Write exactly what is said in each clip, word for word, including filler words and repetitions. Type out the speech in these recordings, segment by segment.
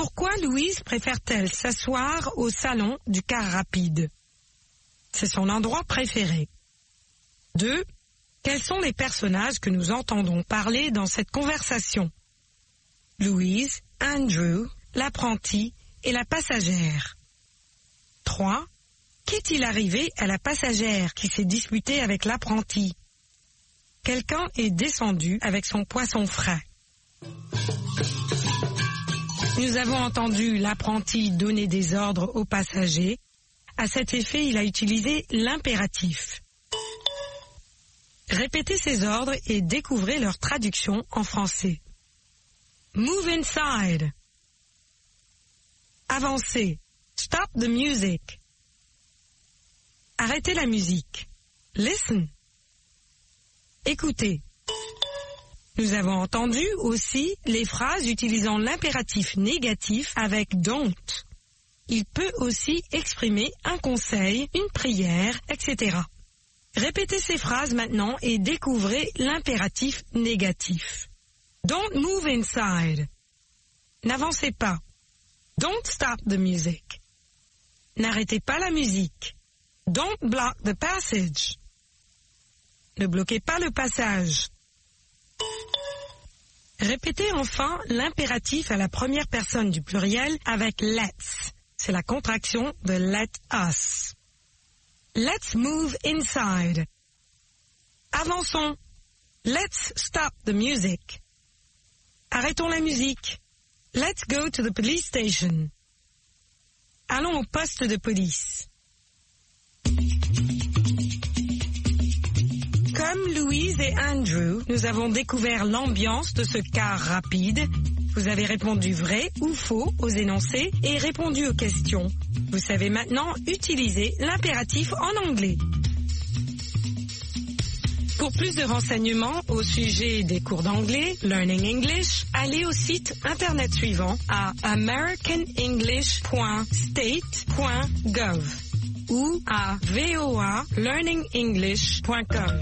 Pourquoi Louise préfère-t-elle s'asseoir au salon du car rapide? C'est son endroit préféré. deux. Quels sont les personnages que nous entendons parler dans cette conversation? Louise, Andrew, l'apprenti et la passagère. trois. Qu'est-il arrivé à la passagère qui s'est disputée avec l'apprenti? Quelqu'un est descendu avec son poisson frais. Nous avons entendu l'apprenti donner des ordres aux passagers. À cet effet, il a utilisé l'impératif. Répétez ces ordres et découvrez leur traduction en français. Move inside. Avancez. Stop the music. Arrêtez la musique. Listen. Écoutez. Nous avons entendu aussi les phrases utilisant l'impératif négatif avec don't. Il peut aussi exprimer un conseil, une prière, et cetera. Répétez ces phrases maintenant et découvrez l'impératif négatif. Don't move inside. N'avancez pas. Don't stop the music. N'arrêtez pas la musique. Don't block the passage. Ne bloquez pas le passage. Répétez enfin l'impératif à la première personne du pluriel avec let's. C'est la contraction de let us. Let's move inside. Avançons. Let's stop the music. Arrêtons la musique. Let's go to the police station. Allons au poste de police. Comme Louise et Andrew, nous avons découvert l'ambiance de ce car rapide. Vous avez répondu vrai ou faux aux énoncés et répondu aux questions. Vous savez maintenant utiliser l'impératif en anglais. Pour plus de renseignements au sujet des cours d'anglais, Learning English, allez au site internet suivant à american english point state point gov ou à v o a learning english point com.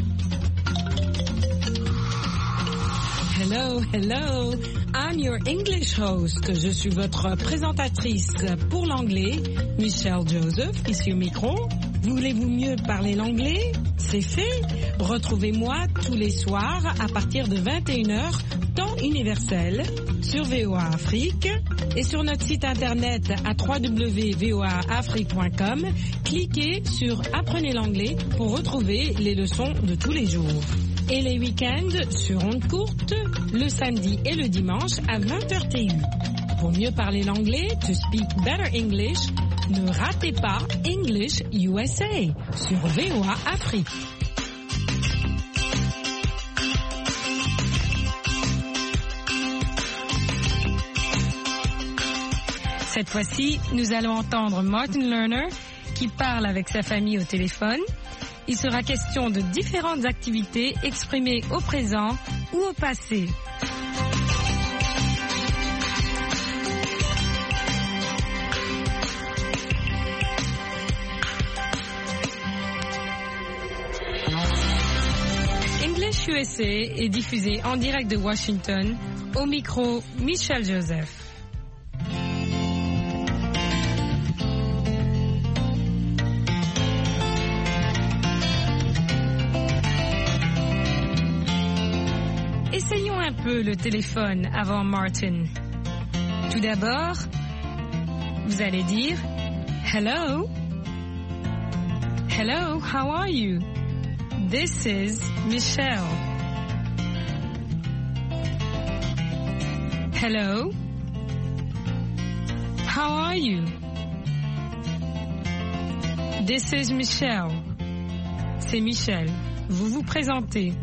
Hello, hello, I'm your English host. Je suis votre présentatrice pour l'anglais, Michelle Joseph, ici au micro. Voulez-vous mieux parler l'anglais? C'est fait. Retrouvez-moi tous les soirs à partir de vingt et une heures, temps universel, sur V O A Afrique et sur notre site internet à w w w point v o a afrique point com. Cliquez sur Apprenez l'anglais pour retrouver les leçons de tous les jours. Et les week-ends sur ondes courtes, le samedi et le dimanche à vingt heures T U. Pour mieux parler l'anglais, to speak better English, ne ratez pas English U S A sur V O A Afrique. Cette fois-ci, nous allons entendre Martin Lerner qui parle avec sa famille au téléphone. Il sera question de différentes activités exprimées au présent ou au passé. English U S A est diffusé en direct de Washington. Au micro, Michelle Joseph. Essayons un peu le téléphone avant Martin. Tout d'abord, vous allez dire Hello. Hello, how are you? This is Michelle. Hello. How are you? This is Michelle. C'est Michel. Vous vous présentez.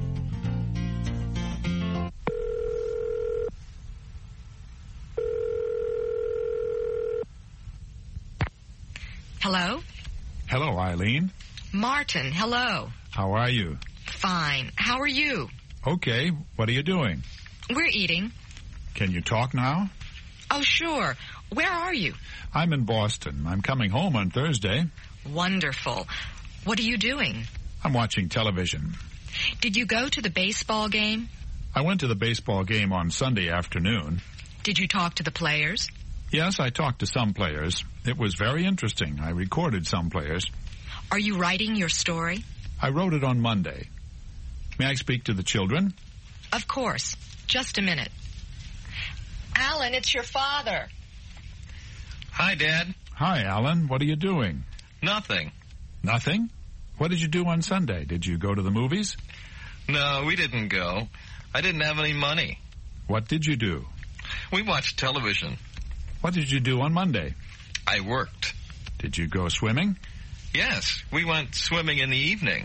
Hello? Hello, Eileen. Martin, hello. How are you? Fine. How are you? Okay. What are you doing? We're eating. Can you talk now? Oh, sure. Where are you? I'm in Boston. I'm coming home on Thursday. Wonderful. What are you doing? I'm watching television. Did you go to the baseball game? I went to the baseball game on Sunday afternoon. Did you talk to the players? Yes, I talked to some players. It was very interesting. I recorded some players. Are you writing your story? I wrote it on Monday. May I speak to the children? Of course. Just a minute. Alan, it's your father. Hi, Dad. Hi, Alan. What are you doing? Nothing. Nothing? What did you do on Sunday? Did you go to the movies? No, we didn't go. I didn't have any money. What did you do? We watched television. What did you do on Monday? I worked. Did you go swimming? Yes, we went swimming in the evening.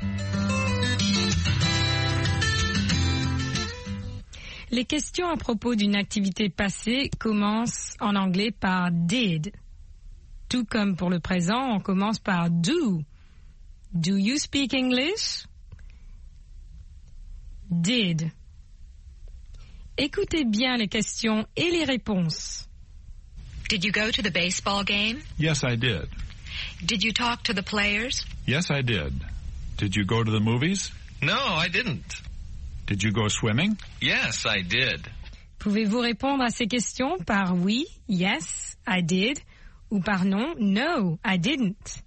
Les questions à propos d'une activité passée commencent en anglais par did. Tout comme pour le présent, on commence par do. Do you speak English? Did. Écoutez bien les questions et les réponses. Did you go to the baseball game? Yes, I did. Did you talk to the players? Yes, I did. Did you go to the movies? No, I didn't. Did you go swimming? Yes, I did. Pouvez-vous répondre à ces questions par oui, yes, I did, ou par non, no, I didn't?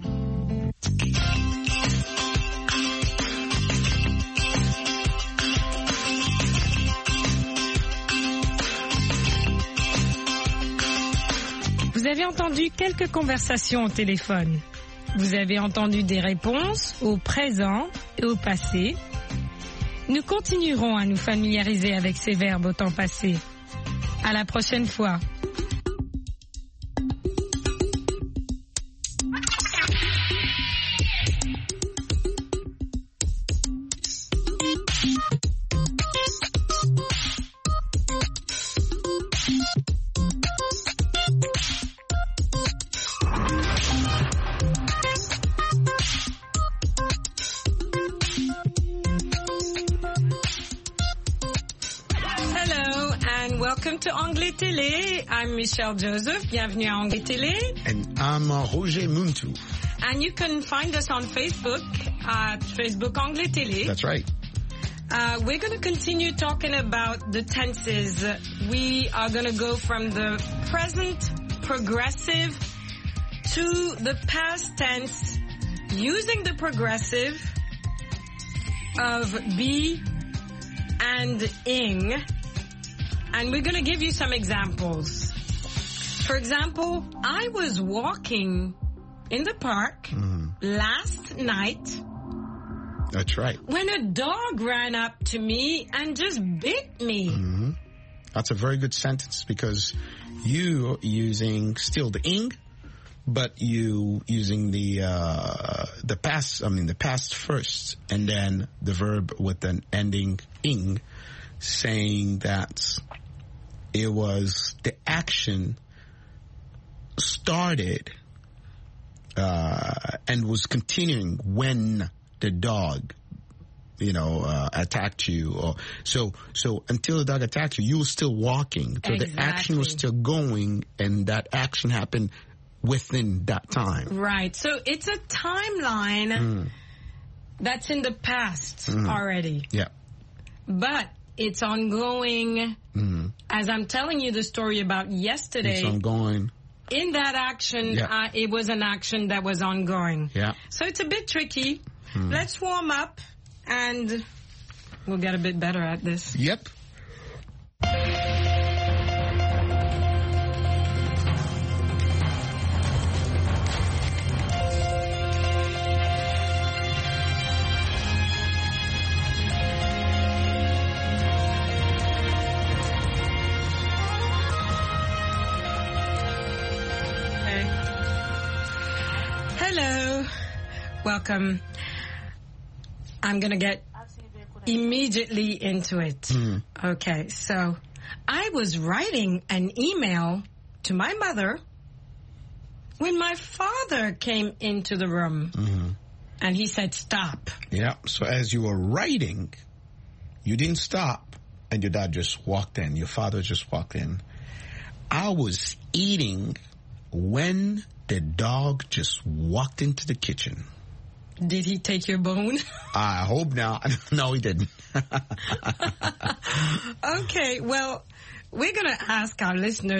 Vous avez entendu quelques conversations au téléphone. Vous avez entendu des réponses au présent et au passé. Nous continuerons à nous familiariser avec ces verbes au temps passé. À la prochaine fois. Welcome to Anglais Télé. I'm Michelle Joseph. Bienvenue à Anglais Télé. And I'm uh, Roger Muntu. And you can find us on Facebook at Facebook Anglais Télé. That's right. Uh, we're going to continue talking about the tenses. We are going to go from the present progressive to the past tense using the progressive of be and ing. And we're going to give you some examples. For example, I was walking in the park mm. last night. That's right. When a dog ran up to me and just bit me. Mm-hmm. That's a very good sentence because you using still the ing, but you using the uh, the past. I mean the past first, and then the verb with an ending ing, saying that it was the action started uh, and was continuing when the dog, you know, uh, attacked you. Or so so until the dog attacked you, you were still walking. So exactly. The action was still going, and that action happened within that time. Right. So it's a timeline mm. that's in the past mm. already. Yeah. But it's ongoing. Mm. As I'm telling you the story about yesterday. It's ongoing. In that action, yeah. uh, it was an action that was ongoing. Yeah. So it's a bit tricky. Mm. Let's warm up, and we'll get a bit better at this. Yep. Welcome. I'm going to get immediately into it. Mm. Okay, so I was writing an email to my mother when my father came into the room. Mm-hmm. And he said, stop. Yeah, so as you were writing, you didn't stop, and your dad just walked in. Your father just walked in. I was eating when the dog just walked into the kitchen. Did he take your bone? I hope not. No, he didn't. Okay, well, we're going to ask our listeners